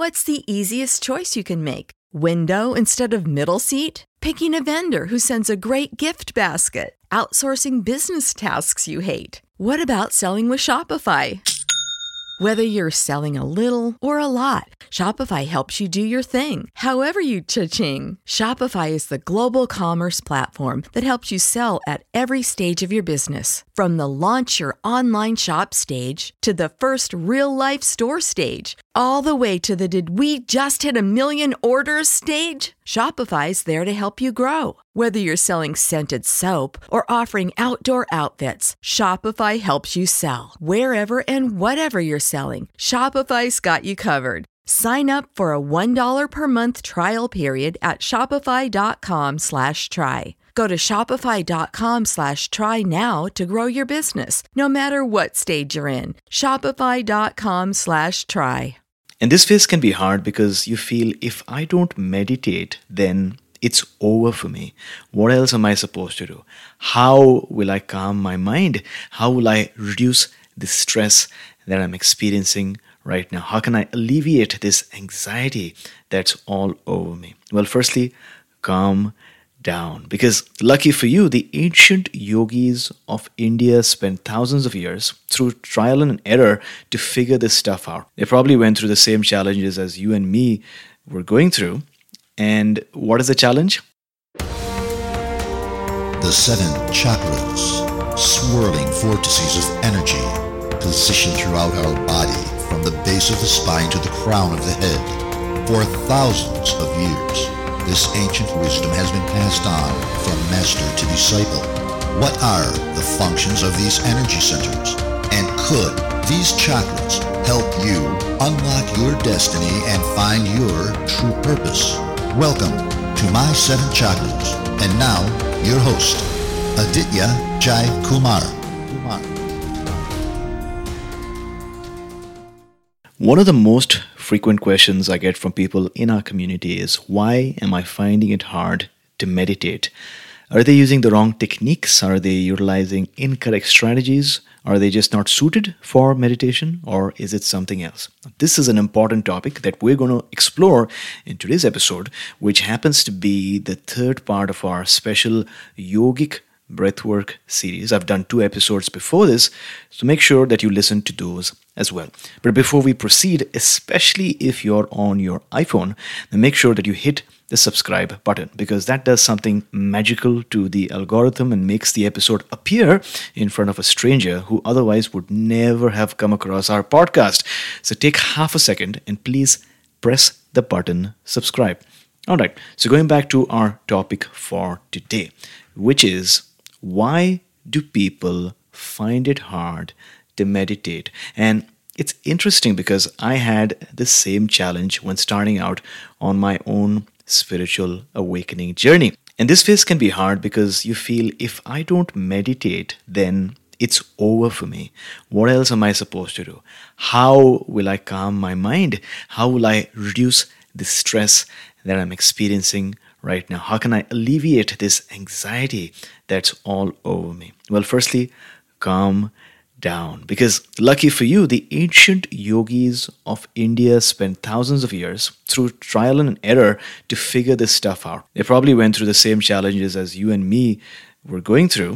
What's the easiest choice you can make? Window instead of middle seat? Picking a vendor who sends a great gift basket? Outsourcing business tasks you hate? What about selling with Shopify? Whether you're selling a little or a lot, Shopify helps you do your thing, however you cha-ching. Shopify is the global commerce platform that helps you sell at every stage of your business. From the launch your online shop stage to the first real-life store stage, all the way to the did we just hit a million orders stage. Shopify's there to help you grow. Whether you're selling scented soap or offering outdoor outfits, Shopify helps you sell. Wherever and whatever you're selling, Shopify's got you covered. Sign up for a $1 per month trial period at shopify.com/try. Go to shopify.com/try now to grow your business, no matter what stage you're in. Shopify.com/try. And this phase can be hard because you feel if I don't meditate, then it's over for me. What else am I supposed to do? How will I calm my mind? How will I reduce the stress that I'm experiencing right now? How can I alleviate this anxiety that's all over me? Well, firstly, calm down. Because lucky for you, the ancient yogis of India spent thousands of years through trial and error to figure this stuff out. They probably went through the same challenges as you and me were going through. And what is the challenge? The 7 chakras, swirling vortices of energy, positioned throughout our body from the base of the spine to the crown of the head. For thousands of years, this ancient wisdom has been passed on from master to disciple. What are the functions of these energy centers? And could these chakras help you unlock your destiny and find your true purpose? Welcome to My 7 Chakras. And now, your host, Aditya Jai Kumar. One of the most frequent questions I get from people in our community is, why am I finding it hard to meditate? Are they using the wrong techniques? Are they utilizing incorrect strategies? Are they just not suited for meditation? Or is it something else? This is an important topic that we're going to explore in today's episode, which happens to be the third part of our special yogic breathwork series. I've done 2 episodes before this, so make sure that you listen to those as well. But before we proceed, especially if you're on your iPhone, then make sure that you hit the subscribe button, because that does something magical to the algorithm and makes the episode appear in front of a stranger who otherwise would never have come across our podcast. So take half a second and please press the button subscribe. All right, so going back to our topic for today, which is, why do people find it hard to meditate? And it's interesting because I had the same challenge when starting out on my own spiritual awakening journey. And this phase can be hard because you feel if I don't meditate, then it's over for me. What else am I supposed to do? How will I calm my mind? How will I reduce the stress that I'm experiencing right now? How can I alleviate this anxiety that's all over me? Well, firstly, calm down. Because lucky for you, the ancient yogis of India spent thousands of years through trial and error to figure this stuff out. They probably went through the same challenges as you and me were going through.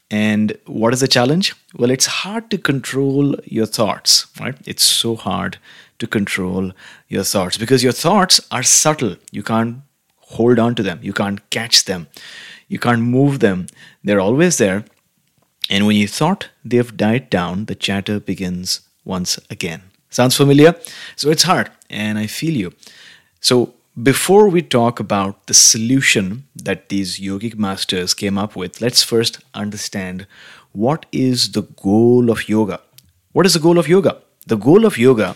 And what is the challenge? Well, it's hard to control your thoughts, right? It's so hard to control your thoughts because your thoughts are subtle. You can't hold on to them. You can't catch them. You can't move them. They're always there. And when you thought they've died down, the chatter begins once again. Sounds familiar? So it's hard, and I feel you. So before we talk about the solution that these yogic masters came up with, let's first understand what is the goal of yoga. What is the goal of yoga? The goal of yoga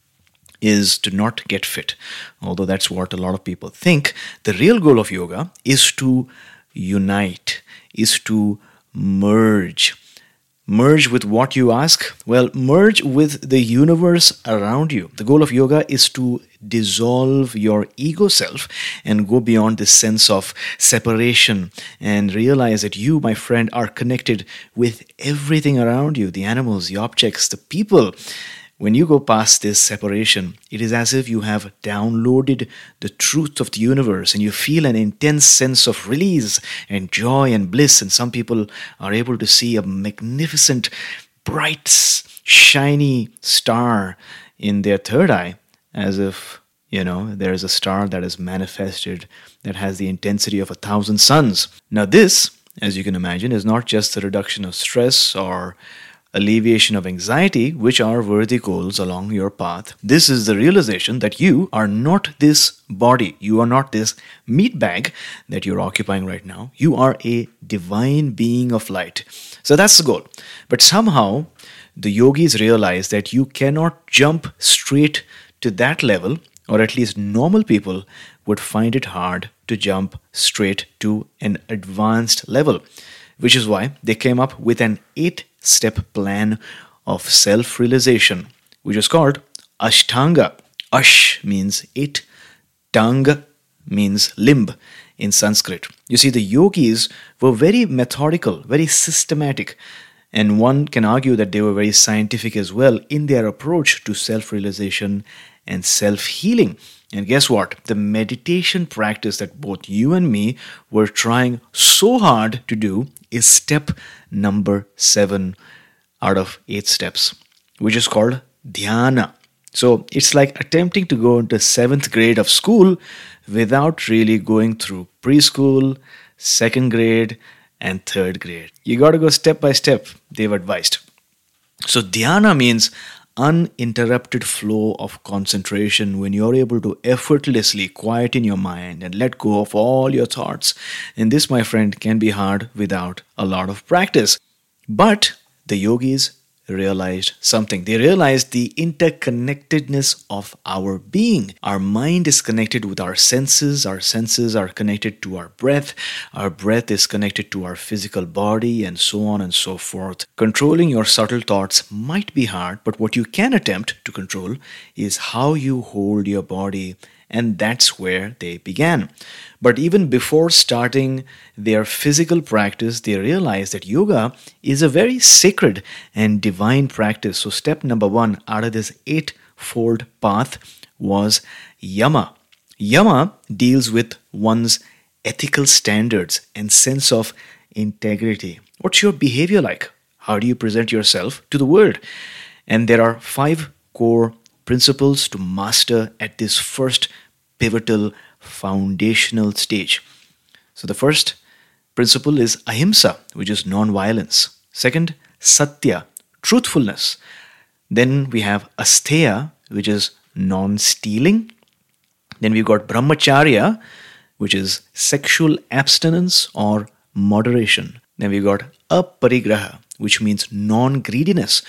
is to not get fit. Although that's what a lot of people think, the real goal of yoga is to unite, is to merge. Merge with what you ask? Well, merge with the universe around you. The goal of yoga is to dissolve your ego self and go beyond this sense of separation and realize that you, my friend, are connected with everything around you, the animals, the objects, the people. When you go past this separation, it is as if you have downloaded the truth of the universe and you feel an intense sense of release and joy and bliss. And some people are able to see a magnificent, bright, shiny star in their third eye, as if, there is a star that is manifested that has the intensity of 1,000 suns. Now this, as you can imagine, is not just the reduction of stress or alleviation of anxiety, which are worthy goals along your path. This is the realization that you are not this body. You are not this meat bag that you're occupying right now. You are a divine being of light. So that's the goal. But somehow, the yogis realize that you cannot jump straight to that level, or at least normal people would find it hard to jump straight to an advanced level, which is why they came up with an 8-step plan of self-realization, which is called Ashtanga. Ash means 8, Tanga means limb in Sanskrit. You see, the yogis were very methodical, very systematic, and one can argue that they were very scientific as well in their approach to self-realization and self-healing. And guess what? The meditation practice that both you and me were trying so hard to do is step number 7 out of 8 steps, which is called dhyana. So it's like attempting to go into 7th grade of school without really going through preschool, 2nd grade, and 3rd grade. You got to go step by step, they've advised. So dhyana means uninterrupted flow of concentration, when you're able to effortlessly quieten your mind and let go of all your thoughts. And this, my friend, can be hard without a lot of practice. But the yogis realized something. They realized the interconnectedness of our being. Our mind is connected with our senses are connected to our breath is connected to our physical body, and so on and so forth. Controlling your subtle thoughts might be hard, but what you can attempt to control is how you hold your body, and that's where they began. But even before starting their physical practice, they realized that yoga is a very sacred and divine practice. So step number 1 out of this 8-fold path was yama. Yama deals with one's ethical standards and sense of integrity. What's your behavior like? How do you present yourself to the world? And there are 5 core principles to master at this first pivotal foundational stage. So the first principle is ahimsa, which is non-violence. Second, satya, truthfulness. Then we have asteya, which is non-stealing. Then we've got brahmacharya, which is sexual abstinence or moderation. Then we've got aparigraha, which means non-greediness,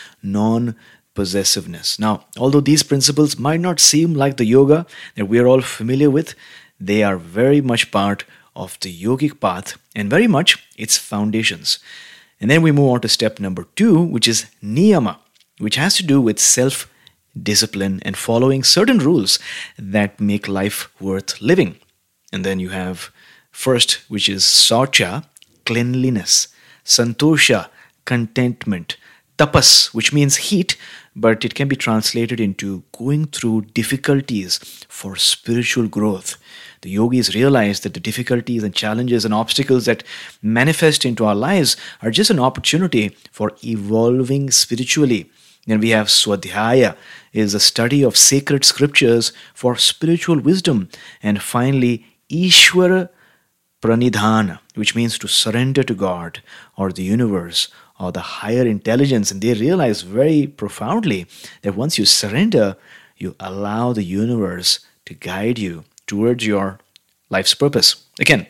non-possessiveness. Now, although these principles might not seem like the yoga that we are all familiar with, they are very much part of the yogic path and very much its foundations. And then we move on to step number 2, which is niyama, which has to do with self-discipline and following certain rules that make life worth living. And then you have first, which is saucha, cleanliness, santosha, contentment, tapas, which means heat, but it can be translated into going through difficulties for spiritual growth. The yogis realize that the difficulties and challenges and obstacles that manifest into our lives are just an opportunity for evolving spiritually. Then we have swadhyaya, is a study of sacred scriptures for spiritual wisdom. And finally, ishvara pranidhana, which means to surrender to God or the universe or the higher intelligence. And they realize very profoundly that once you surrender, you allow the universe to guide you towards your life's purpose. Again,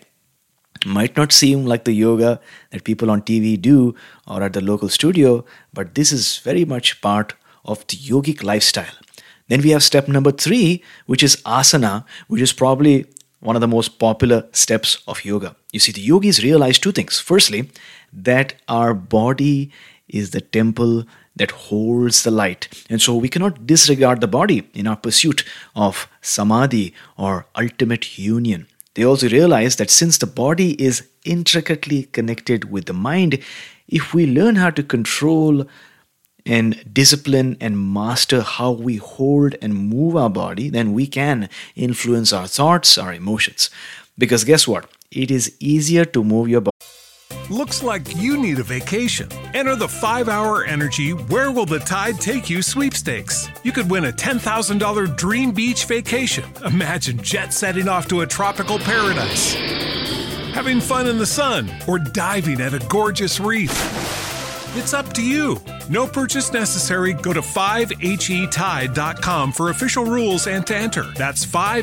might not seem like the yoga that people on TV do or at the local studio, but this is very much part of the yogic lifestyle. Then we have step number 3, which is asana, which is probably one of the most popular steps of yoga. You see, the yogis realize 2 things. Firstly, that our body is the temple that holds the light. And so we cannot disregard the body in our pursuit of samadhi or ultimate union. They also realize that since the body is intricately connected with the mind, if we learn how to control and discipline and master how we hold and move our body, then we can influence our thoughts, our emotions. Because guess what? It is easier to move your body. Looks like you need a vacation. Enter the 5-Hour Energy Where Will the Tide Take You sweepstakes. You could win a $10,000 dream beach vacation. Imagine jet setting off to a tropical paradise, having fun in the sun, or diving at a gorgeous reef. It's up to you. No purchase necessary. Go to 5HETide.com for official rules and to enter. That's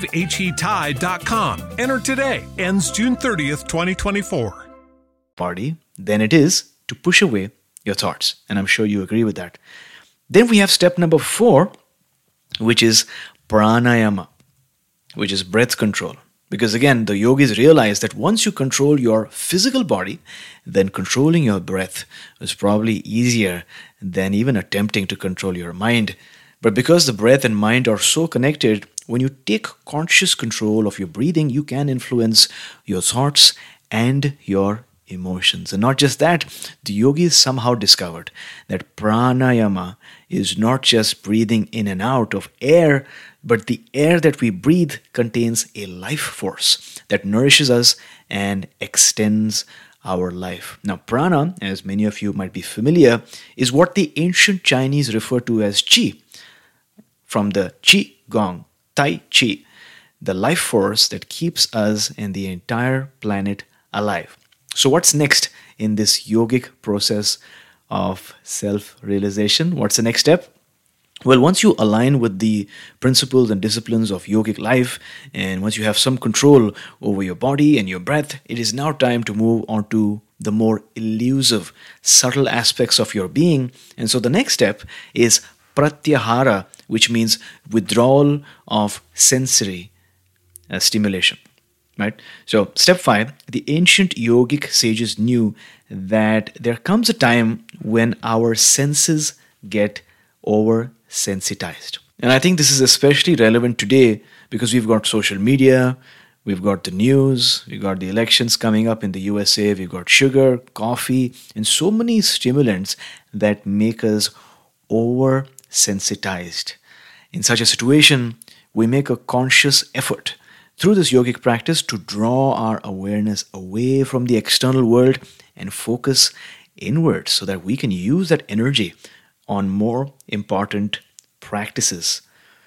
5HETide.com. Enter today. Ends June 30th, 2024. Body than it is to push away your thoughts. And I'm sure you agree with that. Then we have step number 4, which is pranayama, which is breath control. Because again, the yogis realize that once you control your physical body, then controlling your breath is probably easier than even attempting to control your mind. But because the breath and mind are so connected, when you take conscious control of your breathing, you can influence your thoughts and your emotions. And not just that, the yogis somehow discovered that pranayama is not just breathing in and out of air, but the air that we breathe contains a life force that nourishes us and extends our life. Now, prana, as many of you might be familiar, is what the ancient Chinese refer to as qi, from the qi gong, tai chi, the life force that keeps us and the entire planet alive. So what's next in this yogic process of self-realization? What's the next step? Well, once you align with the principles and disciplines of yogic life, and once you have some control over your body and your breath, it is now time to move on to the more elusive, subtle aspects of your being. And so the next step is pratyahara, which means withdrawal of sensory stimulation. Right? So, step 5, the ancient yogic sages knew that there comes a time when our senses get oversensitized. And I think this is especially relevant today because we've got social media, we've got the news, we've got the elections coming up in the USA, we've got sugar, coffee, and so many stimulants that make us oversensitized. In such a situation, we make a conscious effort through this yogic practice to draw our awareness away from the external world and focus inward so that we can use that energy on more important practices.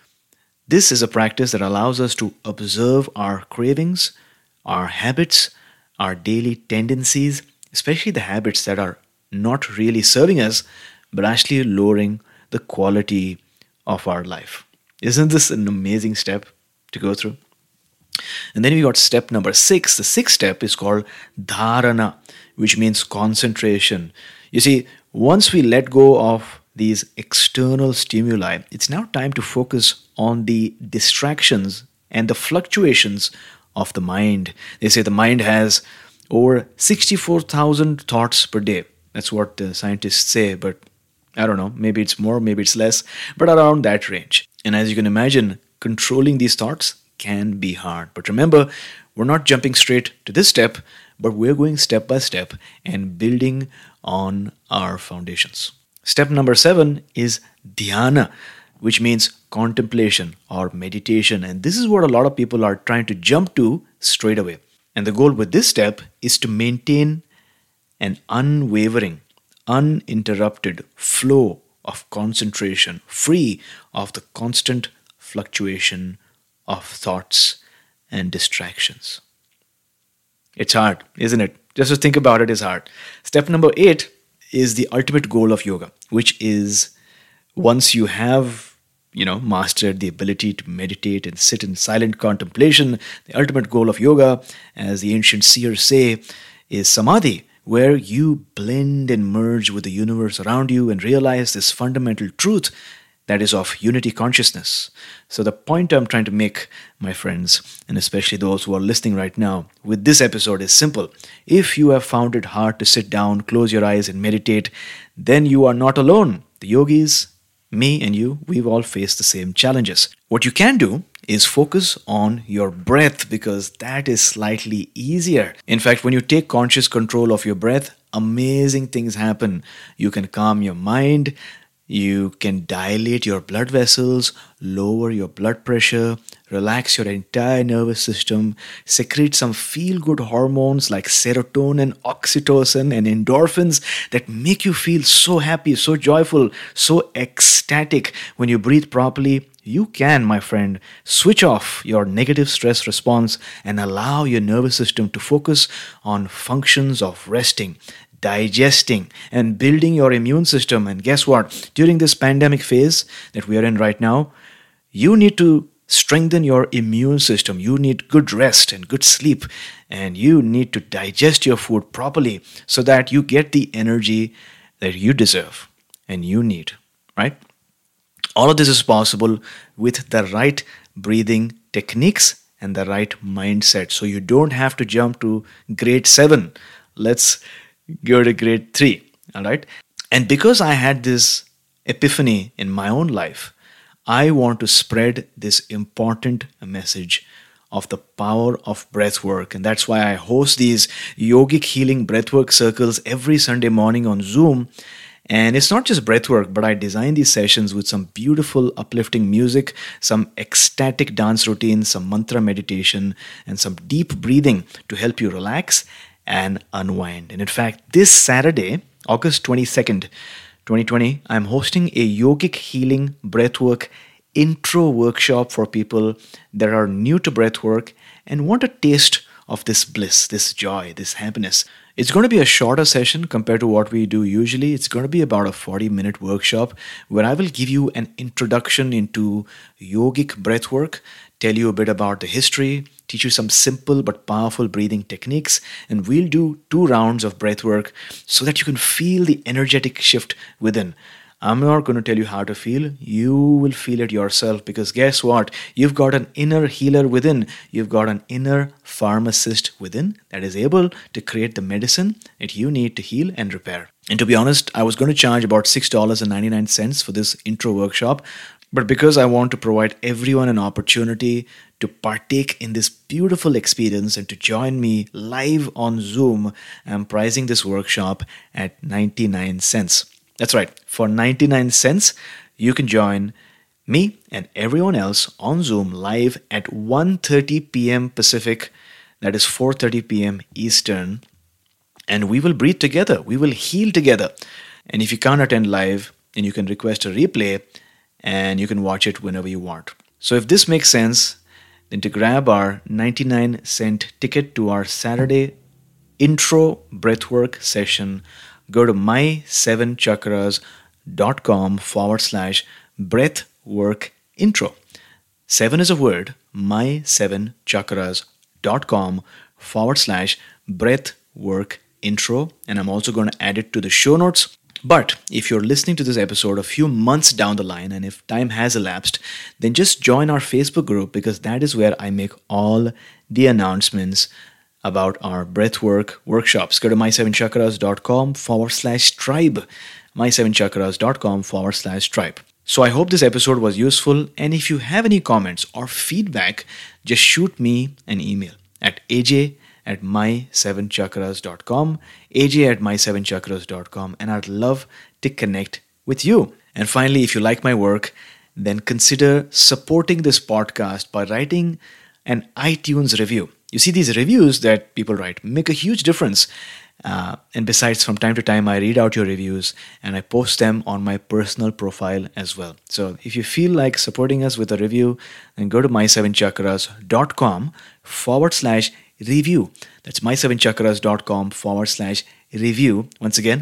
This is a practice that allows us to observe our cravings, our habits, our daily tendencies, especially the habits that are not really serving us, but actually lowering the quality of our life. Isn't this an amazing step to go through? And then we got step number 6. The 6th step is called dharana, which means concentration. You see, once we let go of these external stimuli, it's now time to focus on the distractions and the fluctuations of the mind. They say the mind has over 64,000 thoughts per day. That's what the scientists say, but I don't know, maybe it's more, maybe it's less, but around that range. And as you can imagine, controlling these thoughts can be hard. But remember, we're not jumping straight to this step, but we're going step by step and building on our foundations. Step number 7 is dhyana, which means contemplation or meditation. And this is what a lot of people are trying to jump to straight away. And the goal with this step is to maintain an unwavering, uninterrupted flow of concentration, free of the constant fluctuation of thoughts and distractions. It's hard, isn't it? Just to think about it is hard. Step number 8 is the ultimate goal of yoga, which is once you have, mastered the ability to meditate and sit in silent contemplation, the ultimate goal of yoga, as the ancient seers say, is samadhi, where you blend and merge with the universe around you and realize this fundamental truth that is of unity consciousness. So the point I'm trying to make, my friends, and especially those who are listening right now, with this episode is simple. If you have found it hard to sit down, close your eyes and meditate, then you are not alone. The yogis, me and you, we've all faced the same challenges. What you can do is focus on your breath because that is slightly easier. In fact, when you take conscious control of your breath, amazing things happen. You can calm your mind, You can dilate your blood vessels, lower your blood pressure, relax your entire nervous system, secrete some feel-good hormones like serotonin, oxytocin, and endorphins that make you feel so happy, so joyful, so ecstatic. When you breathe properly, you can, my friend, switch off your negative stress response and allow your nervous system to focus on functions of resting, digesting, and building your immune system. And guess what? During this pandemic phase that we are in right now, you need to strengthen your immune system. You need good rest and good sleep, and you need to digest your food properly so that you get the energy that you deserve and you need, right? All of this is possible with the right breathing techniques and the right mindset. So you don't have to jump to grade 7. Let's go to grade 3. All right. And because I had this epiphany in my own life, I want to spread this important message of the power of breath work. And that's why I host these yogic healing breathwork circles every Sunday morning on Zoom. And it's not just breathwork, but I design these sessions with some beautiful, uplifting music, some ecstatic dance routines, some mantra meditation, and some deep breathing to help you relax and unwind. And in fact, this Saturday, August 22nd, 2020, I'm hosting a yogic healing breathwork intro workshop for people that are new to breathwork and want a taste of this bliss, this joy, this happiness. It's going to be a shorter session compared to what we do usually. It's going to be about a 40-minute workshop where I will give you an introduction into yogic breathwork, tell you a bit about the history, teach you some simple but powerful breathing techniques, and we'll do 2 rounds of breathwork so that you can feel the energetic shift within. I'm not going to tell you how to feel. You will feel it yourself, because guess what? You've got an inner healer within. You've got an inner pharmacist within that is able to create the medicine that you need to heal and repair. And to be honest, I was going to charge about $6.99 for this intro workshop. But because I want to provide everyone an opportunity to partake in this beautiful experience and to join me live on Zoom, I'm pricing this workshop at 99 cents. That's right. For 99 cents, you can join me and everyone else on Zoom live at 1:30 p.m. Pacific, that is 4:30 p.m. Eastern, and we will breathe together. We will heal together. And if you can't attend live, then you can request a replay and you can watch it whenever you want. So if this makes sense, then to grab our 99-cent ticket to our Saturday intro breathwork session, go to my7chakras.com/breathwork intro. 7 is a word, my7chakras.com/breathwork intro. And I'm also going to add it to the show notes. But if you're listening to this episode a few months down the line, and if time has elapsed, then just join our Facebook group, because that is where I make all the announcements about our breathwork workshops. Go to my7chakras.com/tribe, my7chakras.com/tribe. So I hope this episode was useful, and if you have any comments or feedback, just shoot me an email at aj@my7chakras.com, aj@my7chakras.com, and I'd love to connect with you. And finally, if you like my work, then consider supporting this podcast by writing an iTunes review. You see, these reviews that people write make a huge difference. And besides, from time to time, I read out your reviews and I post them on my personal profile as well. So if you feel like supporting us with a review, then go to my7chakras.com/review. That's my7chakras.com/review. Once again,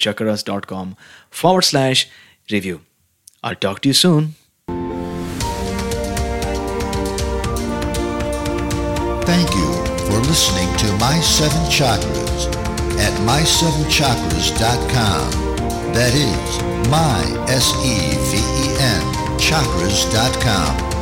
my7chakras.com/review. I'll talk to you soon. Thank you for listening to My 7 Chakras at my7chakras.com. That is my, SEVEN, chakras.com.